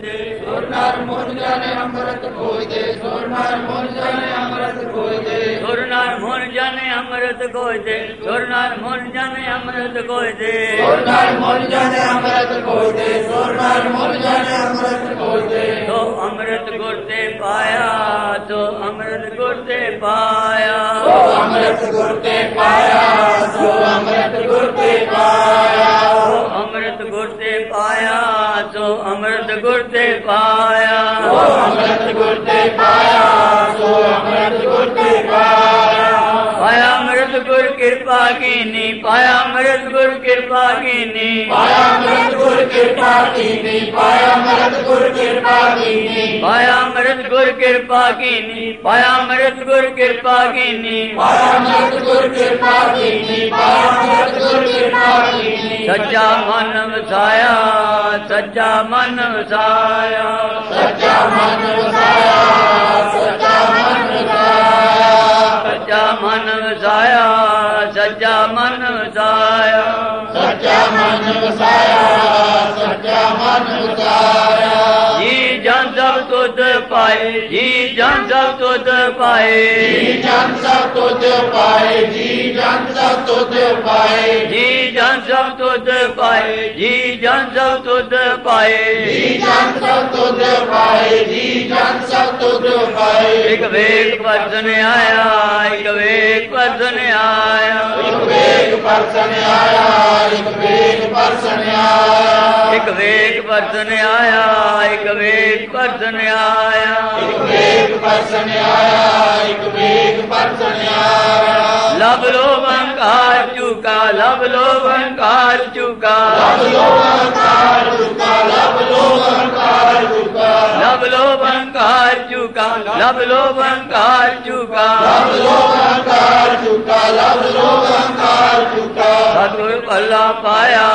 खोजते सुर नर मुनि जन अमृत खोजते सुर नर मुनि जन अमृत खोजते सुर नर मुनि जन अमृत खोजते सुर नर मुनि जन अमृत खोजते सुर नर मुनि जन अमृत खोजते सुर नर मुनि जन अमृत खोजते तो अमृत गुर ते पाया तो अमृत गुर ते पाया तो अमृत गुर ते पाया तो अमृत गुर ते पाया तो अमृत गुर ते पाया तो अमृत गुर ते पाया तो अमृत गुर ते पाया तो अमृत गुर ते पाया पाया अमृत गुर कृपा कीनी पाया अमृत गुर कृपा कीनी पाया अमृत गुर कृपा कीनी पाया अमृत गुर कृपा कीनी पाया अमृत गुर कृपा कीनी पाया अमृत गुर कृपा कीनी पाया अमृत गुर कृपा कीनी पाया अमृत गुर कृपा कीनी सच्चा मन वसाया सच्चा मन वसाया सच्चा मन वसाया सच्चा मन वसाया सच्चा मन वसाया सच्चा मन वसाया सच्चा मन वसाया सच्चा मन वसाया जी जन सब तुझ पाए जी जन सब तुझ पाए जी जन सब तुझ पाए जी जन सब तुझ पाए जी जन सब तुझ पाए जी जन सब तुझ पाए जी जन सब तुझ पाए जी जन सब तुझ पाए एक वेग पर्सन आया एक वेग पर्सन आया एक वेग पर्सन आया एक वेग पर्सन आया एक वेग पर्सन आया एक वेग पर्सन आया एक वेग पर्सन आया एक वेग पर्सन आया लब लोभ अहंकार चुका लब लोभ अहंकार चुका लब लोभ अहंकार चुका लब लोभ अहंकार चुका लब लोभ अहंकार चुका लब लोभ अहंकार चुका लब लोभ अहंकार चुका लब लोभ अहंकार चुका सतगुर भला पाया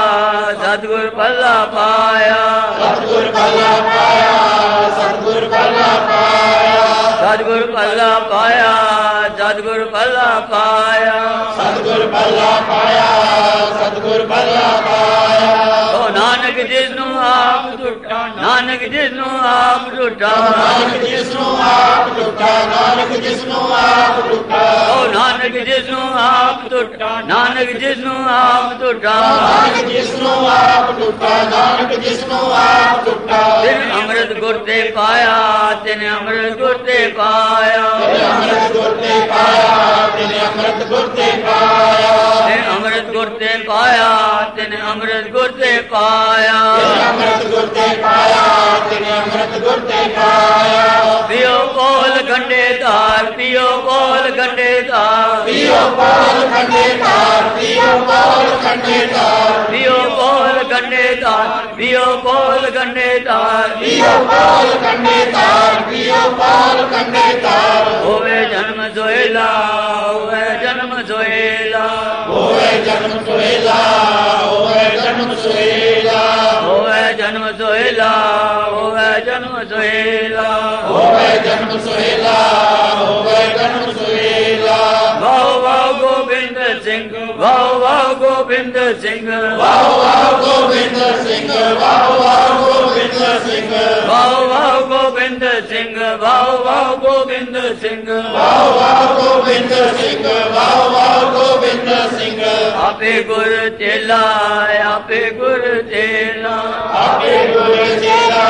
सतगुर भला पाया सतगुर भला पाया सतगुर भला पाया सतगुर भला पाया सतगुर भला पाया सतगुर भला पाया सतगुर भला पाया ओ नानक जिसनु आप टुटा नानक जिसनु आप टुटा नानक जिसनु आप टुटा नानक जिसनु आप टुटा ओ नानक जिसनु आप टुटा नानक जिसनु आप टुटा नानक जिसनु आप टुटा नानक जिसनु आप टुटा तिन अमृत गुर ते पाया तिन अमृत गुर ते पाया तिन अमृत गुर ते पाया तिन अमृत गुर ते पाया तिन अमृत गुर ते पाया तिन अमृत गुर ते पाया तिन अमृत गुर ते पाया तिन अमृत गुर ते पाया पियो बोल गंडे धार पियो बोल गंडे धार पियो बोल गंडे धार पियो बोल गंडे धार पियो बोल गंडे धार पियो बोल गंडे धार पियो बोल गंडे धार पियो बोल गंडे धार होवे जन्म सोहेला होवे जन्म सोहेला होवे जन्म सोहेला होवे जन्म सोहेला होवे जन्म सोहेला होवे जन्म सोहेला होवे जन्म सोहेला होवे जन्म सोहेला वाह वाह गोविंद सिंह वाह वाह गोविंद सिंह वाह वाह गोविंद सिंह वाह वाह गोविंद सिंह वाह वाह गोविंद सिंह वाह वाह गोविंद सिंह वाह वाह गोविंद सिंह वाह वाह गोविंद सिंह आपे गुर चेला आपे गुर चेला आपे गुर चेला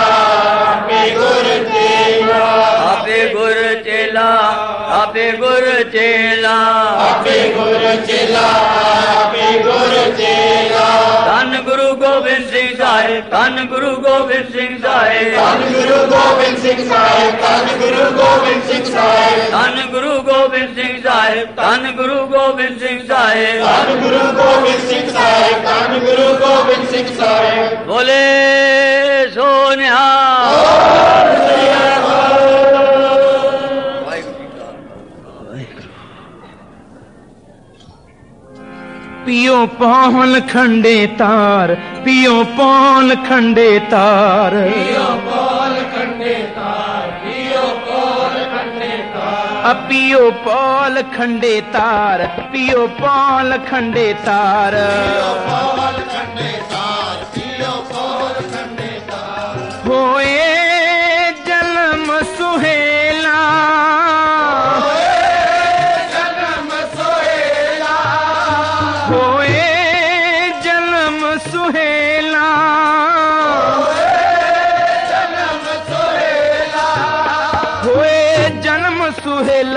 आपे गुर चेला आपे गुर चेला आपे गुर चेला आपे गुर चेला आपे गुर चेला धन गुरु गोबिंद सिंह साहिब धन गुरु गोबिंद सिंह साहिब धन गुरु गोबिंद सिंह साहिब धन गुरु गोबिंद सिंह साहिब धन गुरु गोबिंद सिंह साहिब धन गुरु गोबिंद सिंह साहिब धन गुरु गोबिंद सिंह साहिब धन गुरु गोबिंद सिंह साहिब बोले सोनिया पियो पौल खंडे तार पियो पौल खंडे तार पियो पौल खंडे तार पियो पौल खंडे तार पियो पौल खंडे तार पियो पौल खंडे तार पियो पौल खंडे तार पियो पौल खंडे तार होए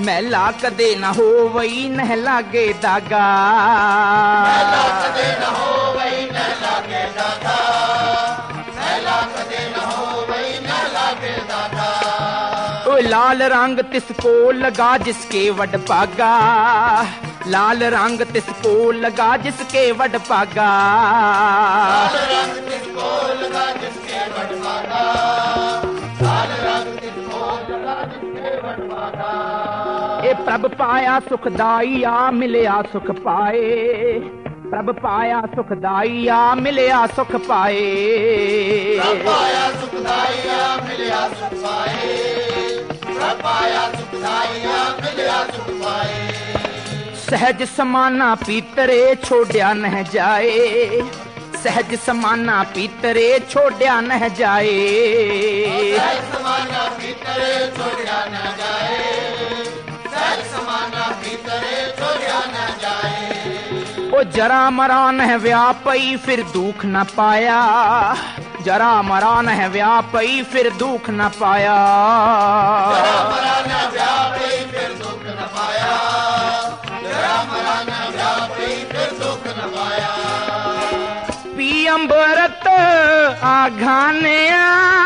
मैला कदे न हो वही न लागे दागा मैला कदे न हो वही न लागे दागा मैला कदे न हो वही न लागे दागा ओ लाल रंग तिसको लगा जिसके वड पागा लाल रंग तिसको लगा जिसके वड पागा लाल रंग तिसको लगा जिसके वड पागा लाल रंग तिसको लगा जिसके वड पागा ए प्रभ पाया सुखदाई आ मिलिया सुख पाए प्रभ पाया सुखदाई आ मिलिया सुख पाए प्रभ पाया सुखदाई आ मिलिया सुख पाए प्रभ पाया सुखदाई आ मिलिया सुख पाए सहज समाना पीतरे छोड़िया न जाए सहज समाना पीतरे छोड़िया न जाए सहज समाना पीतरे छोड़िया न जाए सहज समाना पीतरे छोड़िया न जाए ओ जरा मरा न व्यापई फिर दुख न पाया जरा मरा न व्यापई फिर दुख न पाया जरा मरा न व्यापई फिर दुख न पाया जरा मरा न व्यापई फिर दुख न पाया पी अम्बरत आघानिया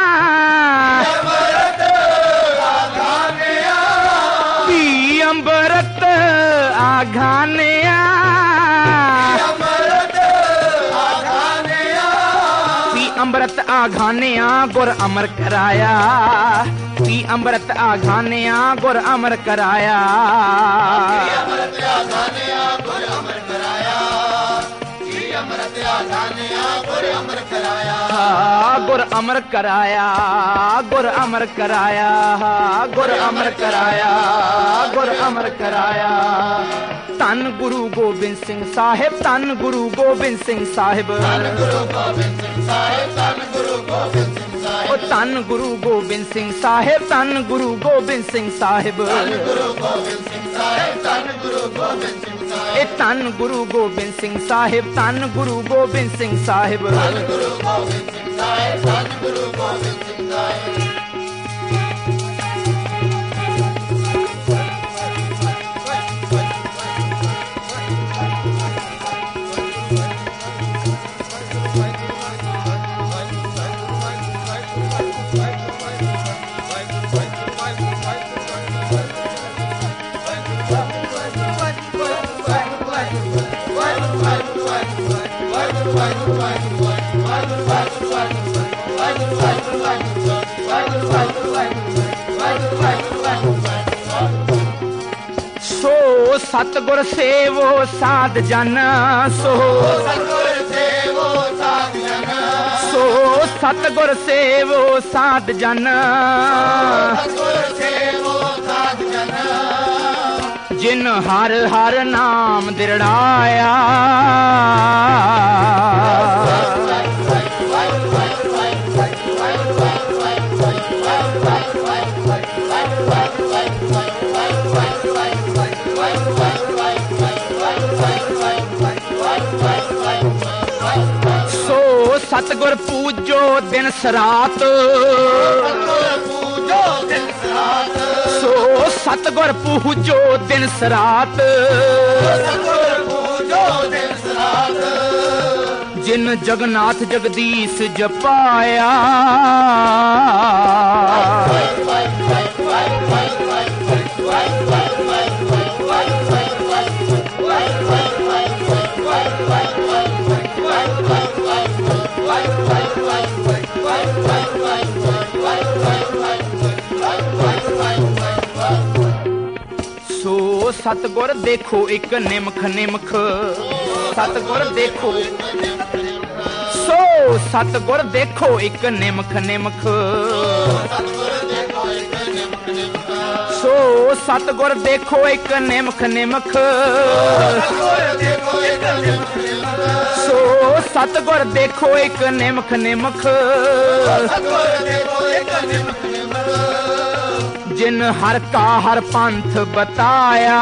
अमृत आघानिया पी अम्बरत आघानिया अमृत आघानिया पी अमृत आघानिया गुर अमर कराया पी अमृत आघानिया गुर अमर कराया अमृत आघानिया गुर अमर कराया अमृत आघानिया गुर अमर कराया गुर अमर कराया गुर अमर कराया गुर अमर कराया गुर अमर कराया धन गुरु गोबिंद सिंह साहिब धन गुरु गोबिंद सिंह साहिब गुरु गोबिंद सिंह साहिब धन गुरु गोबिंद सिंह साहिब धन गुरु गोबिंद सिंह साहिब धन गुरु गोबिंद सिंह साहिब गुरु गोबिंद सिंह साहिब धन गुरु गोबिंद सिंह साहिब ए धन गुरु गोबिंद सिंह साहिब धन गुरु गोबिंद सिंह साहिब गुरु गोबिंद सिंह साहिब धन गुरु गोबिंद सिंह साहिब सो सतगुर सेवो साध जन सो सतगुर सेवो साध जन सो सतगुर सेवो साध जन सतगुर सेवो साध जन जिन हर हर नाम दिरड़ाया सो सतगुर पूजो दिन सरात पूजो दिन रात सो सतगुर पूजो दिन सरात सतगुर पूजो दिन रात जिन जगन्नाथ जगदीश जपाया सो सतगुर देखो एक निमख निमख सतगुर देखो सो सतगुर देखो एक निमख निमख सो सतगुर देखो एक निमख निमख सो सतगुर देखो एक निमख निमख जिन हर का हर पंथ बताया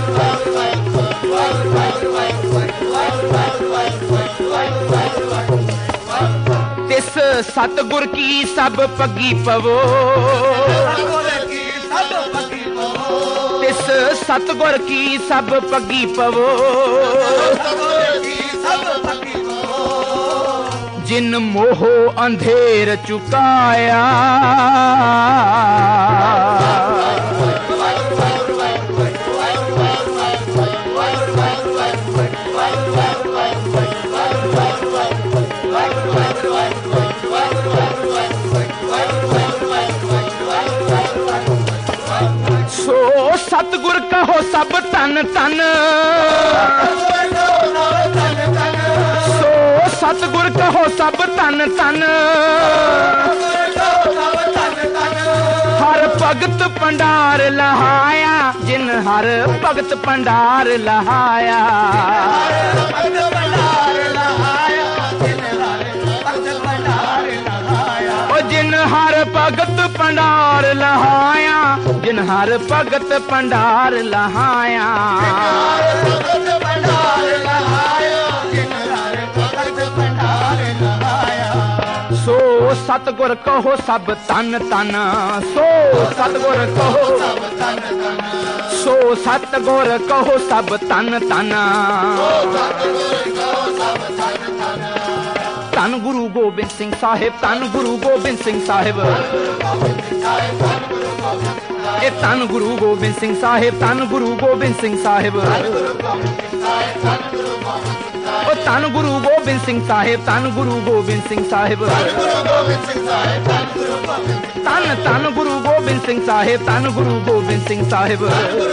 तिस सतगुर की सब पगी पवो, तिस सतगुर की सब पगी पवो, जिन मोहो अंधेर चुकाया, सो सतगुर कहो सब तन तन, सो सतगुर कहो सब तन तन, हर भगत भंडार लहाया, जिन हर भगत भंडार लहाया, जिन हर भगत भंडार लहाया, जिन हर भगत भंडार लहाया, सो सतगुर कहो सब तन तन, सो सतगुर कहो, सो सतगुर कहो सब तन तन, धन गुरु गोबिंद सिंह साहिब, धन गुरु गोबिंद सिंह साहिब, ए धन गुरु गोबिंद सिंह साहिब, धन गुरु गोबिंद सिंह साहिब, ओ धन गुरु गोबिंद सिंह साहिब, धन गुरु गोबिंद सिंह साहिब, धन धन गुरु गोबिंद सिंह साहिब, धन गुरु गोबिंद सिंह साहिब,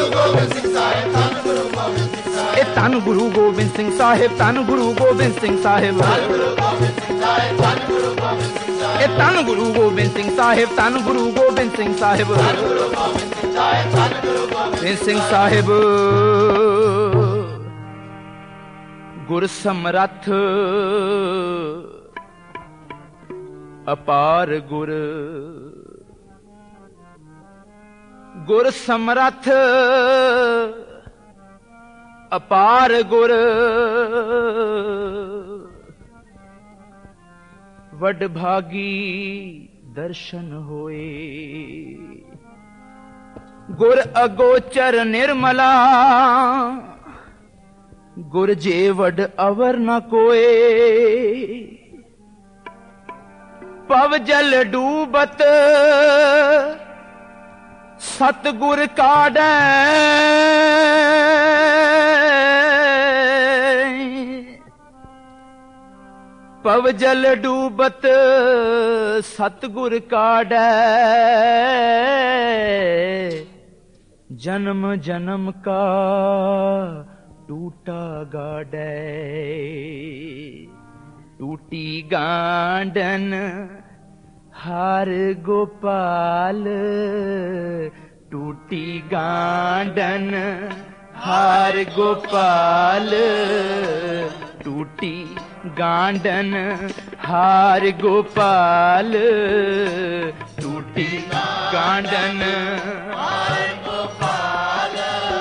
ए धन गुरु गोबिंद सिंह साहिब, धन गुरु गोबिंद सिंह साहिब, ए धन गुरु गोबिंद सिंह साहिब, धन गुरु गोबिंद सिंह साहिब, सिंह साहिब गुर समरथ अपार गुर, गुर समरथ अपार गुर, वड भागी दर्शन होए, गुर अगोचर निर्मला, गुर जे वड अवर न कोए, पव जल डूबत सतगुर काढ़ै, पव जल डूबत सतगुर काढ़ै, जन्म जन्म का टूटा गाढ़ै, टूटी गांडन हार गोपाल, टूटी गांडन हार गोपाल, टूटी गांडन हार गोपाल, टूटी गांडन हार गोपाल,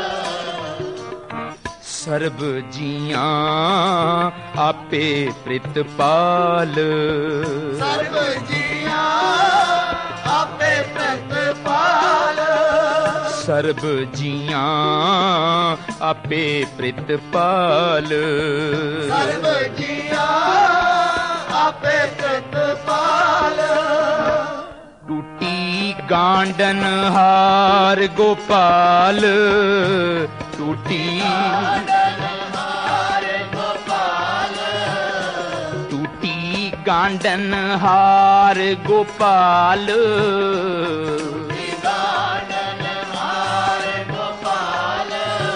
सर्ब जियां आपे प्रितपाल, सर्ब जियां आपे प्रितपाल, सर्ब जियां आपे प्रितपाल, सर्ब जियां आपे प्रितपाल, टूटी गांडन हार गोपाल, टूटी गांडन हार गोपाल, गांडन हार गोपाल,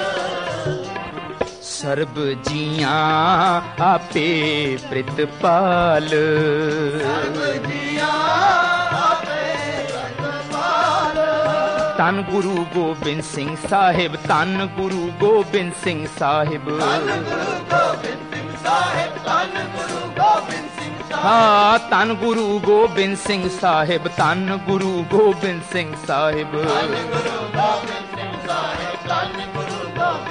सर्ब जियां आपे प्रितपाल, सर्ब जियां आपे प्रितपाल, धन गुरु गोबिंद सिंह साहिब, धन गुरु गोबिंद सिंह साहिब, धन गुरु गोबिंद सिंह साहिब, धन गुरु गोबिंद सिंह, हाँ धन गुरु गोबिंद सिंह साहिब, धन गुरु गोबिंद सिंह साहिब, धन गुरु गोबिंद सिंह साहिब, धन गुरु गोबिंद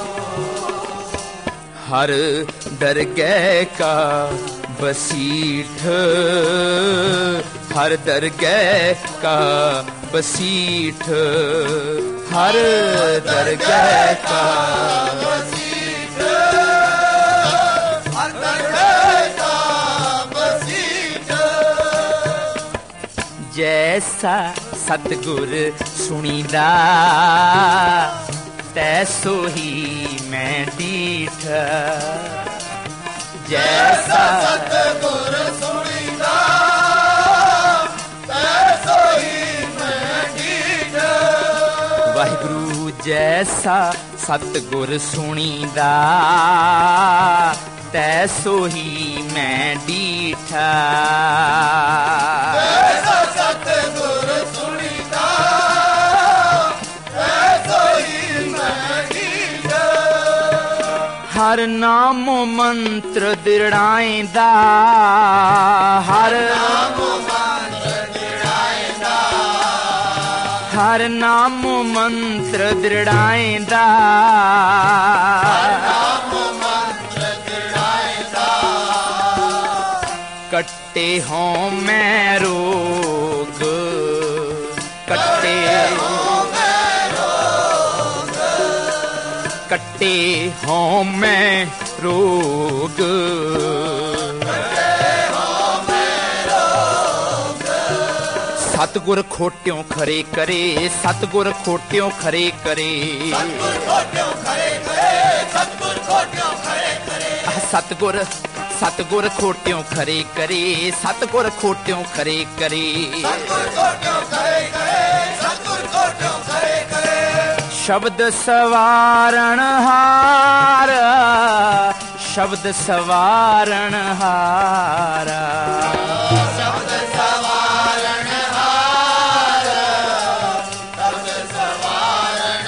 हर दरगह का बसीठ, हर दरगह का बसीठ, हर दरगह का बसीठ, हर दरगह का बसीठ। जैसा सतगुर सुनीदा तैसो ही मैं डीठ, जैसा सतगुर सुनीदा तैसो ही मैं डीठ। वाहिगुरु जैसा सतगुर सुनीदा तैसो ही मैं डीठा, जैसा सतगुर सुनीदा तैसो ही मैं डीठा। हर नाम मंत्र दृढ़ाइंदा, हर नाम मंत्र दृढ़ाइंदा, हर नाम मंत्र दृढ़ाइंदा, नाम मंत्र दृढ़ाइंदा। कट्टे हों मैं रोग, कट्टे कट्टे हों मैं रोग, सतगुर खोट्यों खरे करे, सतगुर खोट्यों खरे करे, सतगुर खोट्यों खरे करे, सतगुर खोट्यों खरे करे। सतगुर सतगुर खोट्यों खरे करे, सतगुर खोट्यों खरे करे, सतगुर खोट्यों खरे करे, सतगुर खोट्यों खरे करे। शब्द सवारण हार, शब्द सवारण हारा, शब्द सवारण हार, शब्द सवारण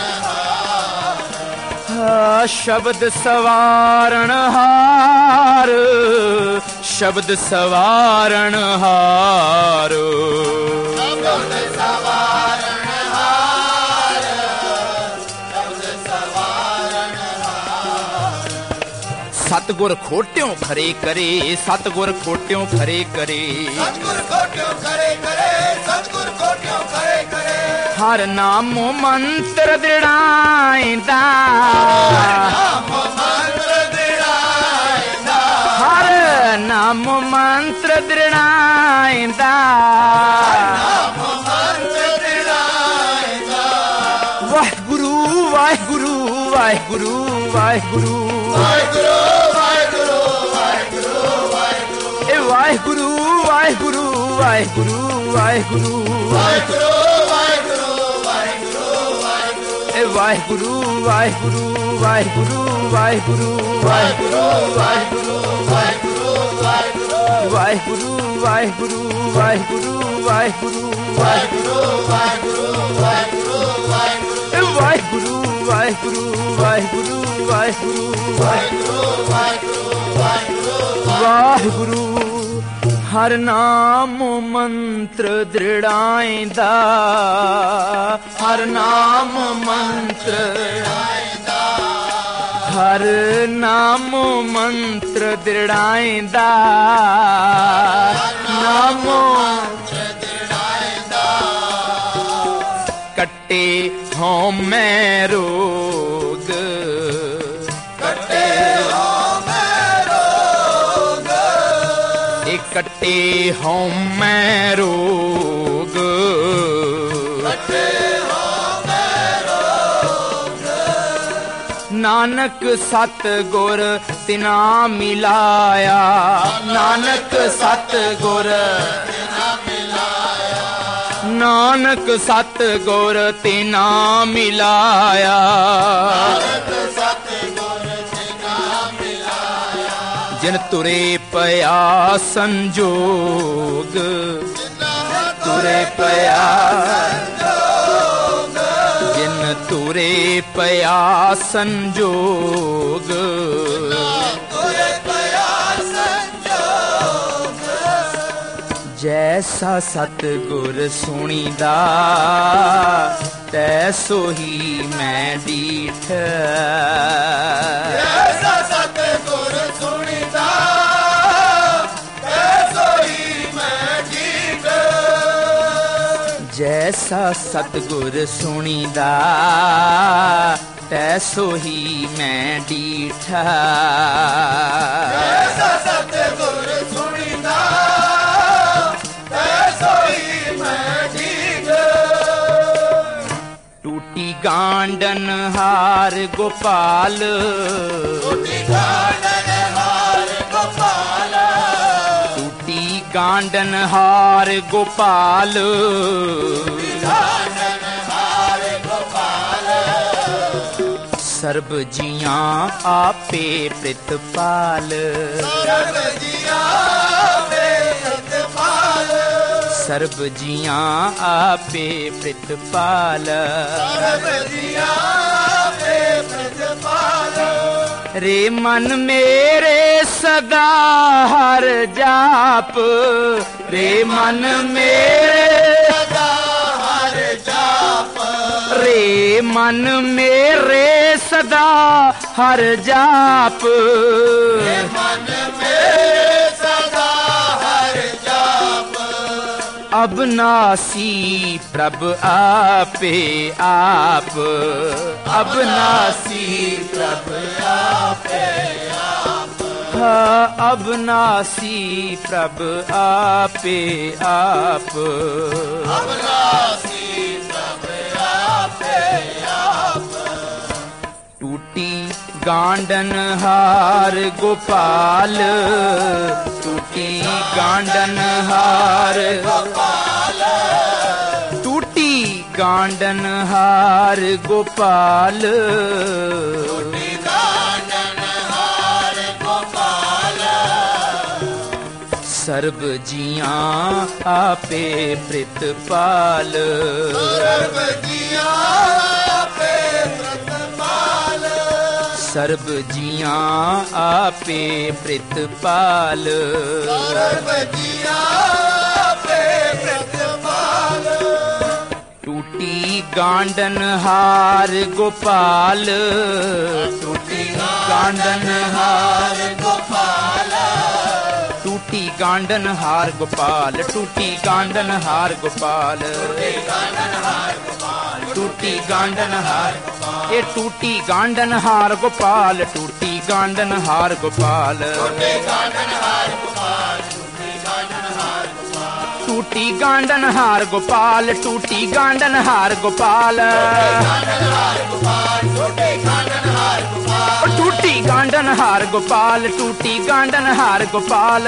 हार। शब्द सवारण हार, शब्द सवारण हार, शब्द सवारण हार, शब्द सवारण हार। सतगुर खोट्यों खरे करे, सतगुर खोट्यों खरे करे, सतगुर खोट्यों खरे करे, सतगुर खोट्यों खरे करे। हर नाम मंत्र दृढ़ाइंदा, नाम मंत्र दृढ़ाइंदा, हर नाम मंत्र दृढ़ाइंदा, नाम मंत्र दृढ़ाइंदा। वाहिगुरु वाहिगुरु वाहिगुरु वाहिगुरु, वाहिगुरु वाहिगुरु वाहिगुरु वाहिगुरु, ए वाहिगुरु वाहिगुरु वाहिगुरु वाहिगुरु, वाहिगुरु वाहिगुरु वाहिगुरु वाहिगुरु, ए वाहिगुरु वाहिगुरु वाहिगुरु वाहिगुरु, वाहिगुरु वाहिगुरु वाहिगुरु वाहिगुरु, वाहिगुरु वाहिगुरु वाहिगुरु वाहिगुरु, वाहिगुरु वाहिगुरु वाहिगुरु वाहिगुरु, वाहिगुरु वाहिगुरु वाहिगुरु वाहिगुरु, वाहिगुरु वाहिगुरु वाहिगुरु। वाहिगुरु हर नाम मंत्र दृढ़ाइंदा, हर नाम मंत्र दृढ़ाइंदा, हर नाम मंत्र दृढ़ाइंदा, नाम मंत्र दृढ़ाइंदा। कट्टे हों मैं रोग, कटे हो मैं रोग, कट्टे हों मैं रोग, कटे हो मैं रोग। नानक सतगुर तिना मिलाया, नानक सतगुर, नानक सतगुर तिना मिलाया, जिन तुरे पया संजोग, तुरे पया, जिन तुरे पया संजोग, जैसा सतगुर सुनीदा तैसो ही मैं डीठ, जैसा सतगुर जैसा सतगुर सुनीदा तैसो ही मैं डीठा। जैसा सतगुर सुनीदा तैसो ही मैं डीठा। टूटी गांडन हार गोपाल, टूटी गांडन हार गोपाल, टूटी गांडन हार गोपाल, गांडन हार गोपाल। सर्ब जियां आपे प्रितपाल, सर्ब जियां आपे प्रितपाल, सर्ब जियां आपे प्रितपाल। सर्ब जियां आपे प्रितपाल। रे मन मेरे सदा हर जाप, रे मन मेरे सदा हर जाप, रे मन मेरे सदा हर जाप। मन मेरे सदा हर जाप। अब नासी प्रभ आपे आप, अब नासी प्रभ आपे आप, हाँ, अब नासी प्रभ आपे आप। अब नासी प्रभ आपे आप। टूटी गांडन हार गोपाल, टूटी गांडन हार गोपाल, टूटी गांडन हार गोपाल। गांडन हार गोपाल। सर्ब जियां आपे प्रितपाल, सर्ब जियां आपे प्रितपाल, सर्ब जियां आपे प्रितपाल। सर्ब जियां आपे प्रितपाल। टूटी गांडन हार गोपाल, टूटी गांडन हार गोपाल, टूटी गांडन हार गोपाल, टूटी गांडन हार गोपाल, टूटी गांडन हार, ये टूटी गांडन हार गोपाल, टूटी गांडन हार गोपाल, टूटी गांडन हार गोपाल, टूटी गांडन हार गोपाल, टूटी गांडन हार गोपाल, टूटी गांडन हार गोपाल।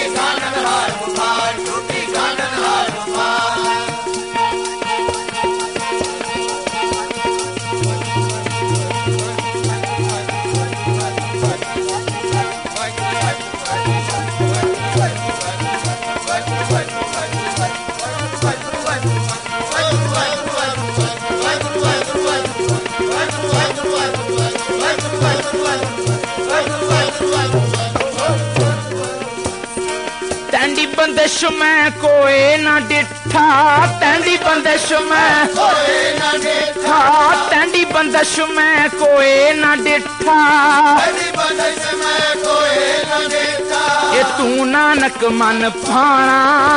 तैंडी बंदिश मैं कोई ना डिठा, तैंडी बंदिश मैं कोई न देखा, तैंडी बंदिश मैं कोई ना डिठा। तेरी बंदिश में कोई न देखा। ये तू नानक मन भाना,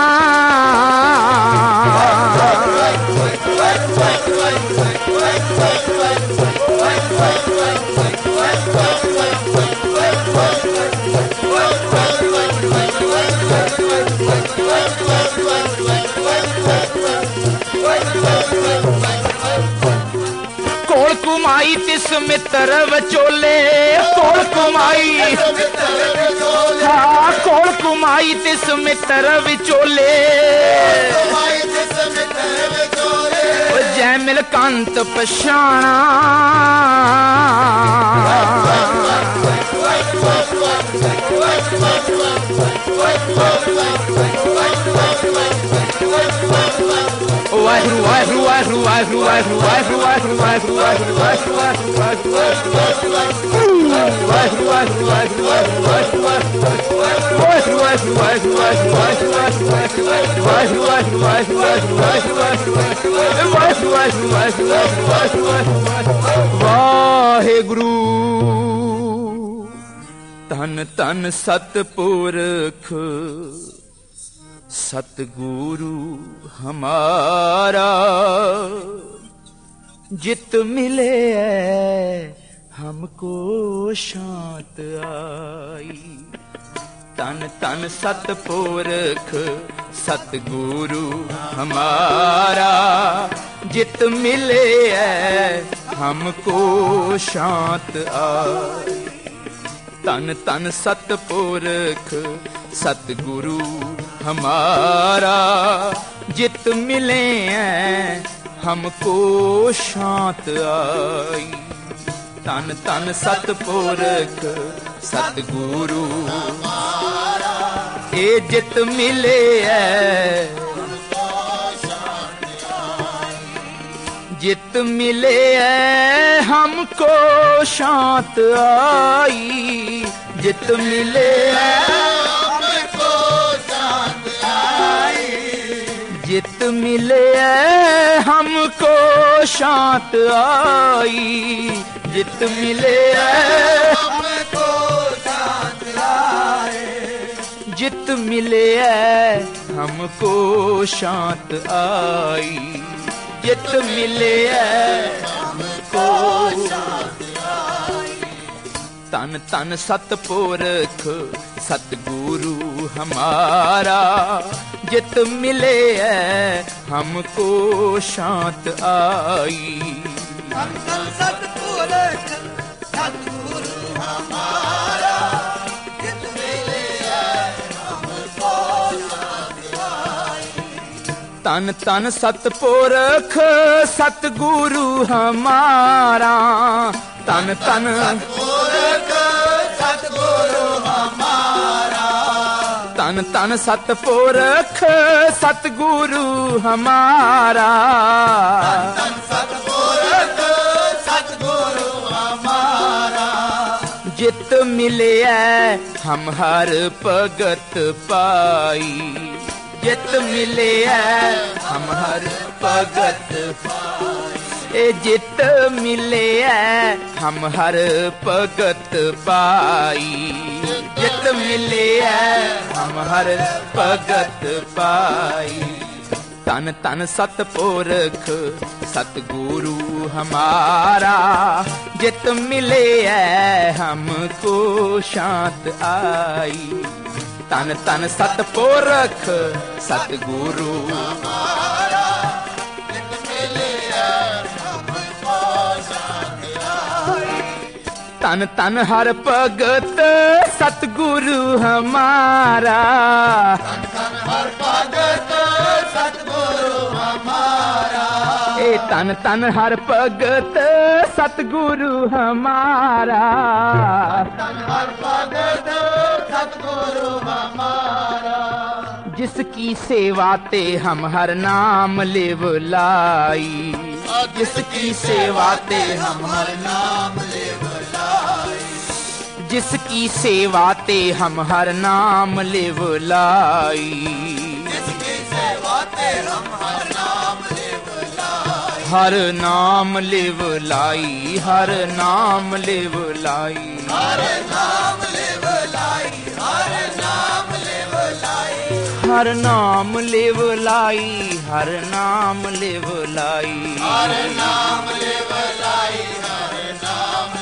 कोल कुमाई तिस मित्र वचोले, कोल कुमाई हाँ, कोल कुमाई तिस मित्र विचोले। जय मिल कंत पछाणा, वाहिगुरु वाहिगुरु वाहिगुरु वाहिगुरु वाहिगुरु वाहिगुरु वाहिगुरु वाहिगुरु वाहिगुरु वाहिगुरु। धन धन सतपुरख सतगुरु हमारा जित मिले हमको शांत आई। तन तन सतपुरख सतगुरु हमारा जित मिले हमको शांत आई। तन तन सतपुरख सतगुरु हमारा जित मिले हमको शांत आई। तन तन सतपुरख सतगुरु ए जित मिले जित मिले हमको शांत आई। जित मिले हमको शांत आई। जित मिले हमको शांत आई। जित मिले हमको शांत आए। जित मिले हमको शांत आई। जित मिले हमको शांत आई। तन तन सतपुरख सतगुरु हमारा जित मिले हमको शांत आई। तन तन सतपुरख सतगुरु हमारा जित मिले हमको शांत आई। तन तन सतपुरख सतगुरु हमारा तन तन सतपुरख सतगुरु हमारा तन तन सतपुरख सतगुरु हमारा तन सतपुरख सतगुरु हमारा जित मिले हम हर भगत पाई। जित मिले हम हर भगत पाई। ए जित मिले हम हर भगत पाई। जित मिले हम हर भगत पाई। तन तन सतपुरख सतगुरु हमारा जित मिले हमको शांत आई। तन तन सतपुरख सतगुरु हमारा जित मिले हमको शांत आई। तन तन हर भगत सतगुरु हमारा तन तन हर भगत सतगुरु हमारा। ए तन तन हर भगत सतगुरु हमारा तन हर भगत सतगुरु हमारा। जिसकी सेवा ते हम हर नाम लेवलाई। जिसकी सेवा ते हम हर नाम लेवलाई। जिसकी सेवा ते हम हर नाम लेवलाई। जिसकी सेवा ते हम हर नाम लेवलाई। हर नाम लेवलाई। हर नाम लेवलाई। हर नाम लेवलाई। हर नाम लेवलाई। हर नाम लेवलाई। हर नाम लेवलाई। हर नाम लेवलाई। हर नाम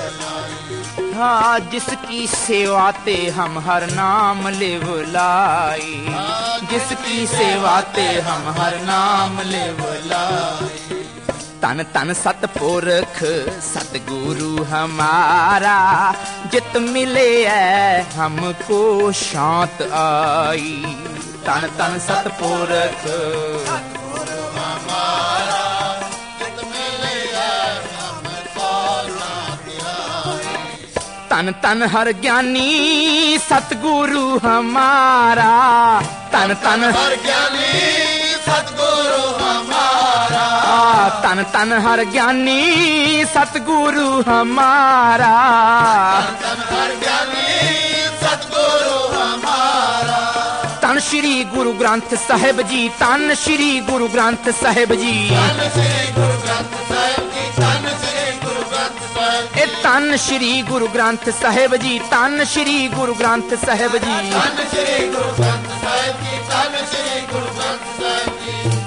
लेवलाई। हाँ जिसकी सेवा ते हम हर नाम लेवलाई। जिसकी सेवा ते हम हर नाम लेवलाई। तन तन सतपुरख सतगुरु हमारा जित मिले हमको शांत आई। तन तन सतपुरख सतगुरु हमारा जित मिले हमको शांत आई। तन तन हर ज्ञानी सतगुरु हमारा तन तन हर ज्ञानी सतगुरु हमारा। तन तन हर ज्ञानी सतगुरु हमारा तन हर ज्ञानी सतगुरु हमारा। तन श्री गुरु ग्रंथ साहिब जी तन श्री गुरु ग्रंथ साहिब जी तन श्री गुरु ग्रंथ साहिब जी तन श्री गुरु ग्रंथ साहिब ए तन श्री गुरु ग्रंथ साहिब जी तन श्री गुरु ग्रंथ साहिब जी तन श्री गुरु ग्रंथ साहिब जी तन